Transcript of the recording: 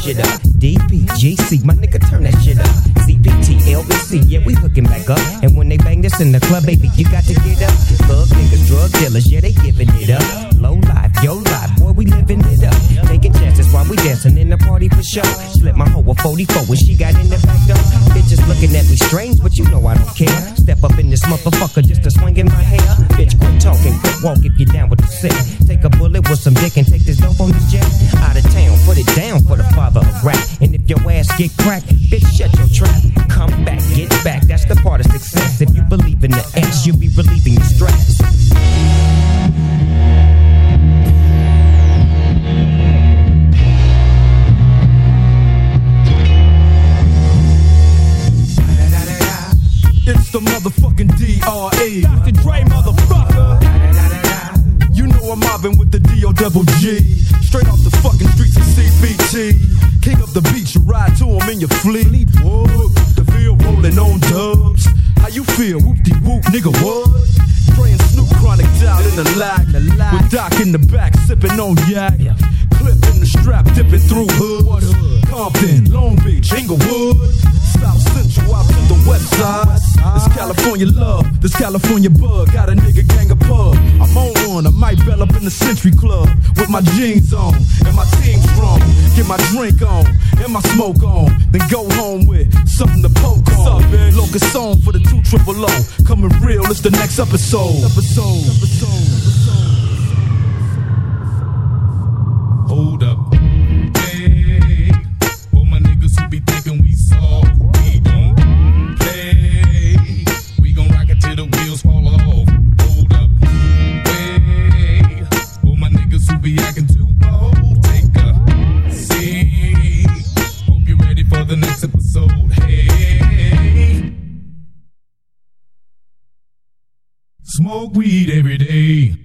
shit up. DPGC, my nigga, turn that shit up. CPT, LBC, yeah, we hooking back up. And when they bang this in the club, baby, you got to get up. Thug niggas, drug dealers, yeah, they giving it up. Low life, yo life, boy, we living it up. Taking chances while we dancing in the party for sure. Slip my hoe a 44 when she got in the back door. Bitches looking at me strange, but you know I don't care. Step up in this motherfucker just to swing in my hair. Bitch, quit talking, quit walk if you down with the sick. Take a bullet with some dick and take this dope on this jet. Out of town, put it down for the father of rap. And if your ass get cracked, bitch, shut your trap. Come back, get back, that's the part of success. If you believe in the X, you'll be relieving your stress. It's the motherfucking D.R.E. Dr. Dre, motherfucker. You know I'm mobbing with the D.O.double-G. Straight off the fucking streets of CPT. King up the beach, you ride to him in your fleet. Whoa, the field rolling on dubs. How you feel? Whoop-de-whoop, nigga, what? Dre and Snoop Chronic down in the lag. With Doc in the back, sipping on yak. Clip in the strap, dipping through hood. Compton, Long Beach, Inglewood. South Central out to the west side. This California love, this California bug. Got a nigga gang of pub. I'm on one, I might bell up in the Century Club. With my jeans on, and my team strong. Get my drink on, and my smoke on. Then go home with something to poke on. Locust song for the 200. Coming real, it's the next episode. Hold up. Hey, for my niggas who be thinking we soft, we don't play. We gon' rock it till the wheels fall off. Hold up. Hey, for my niggas who be acting too bold, take a seat. Hope you're ready for the next episode. Hey, smoke weed every day.